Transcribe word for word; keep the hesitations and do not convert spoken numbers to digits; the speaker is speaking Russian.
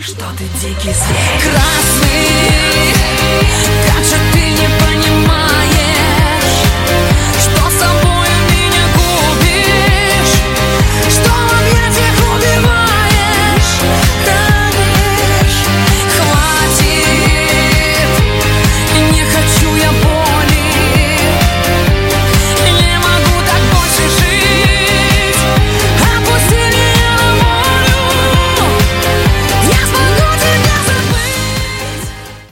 что ты дикий зверь. Красный, как же ты не понимаешь.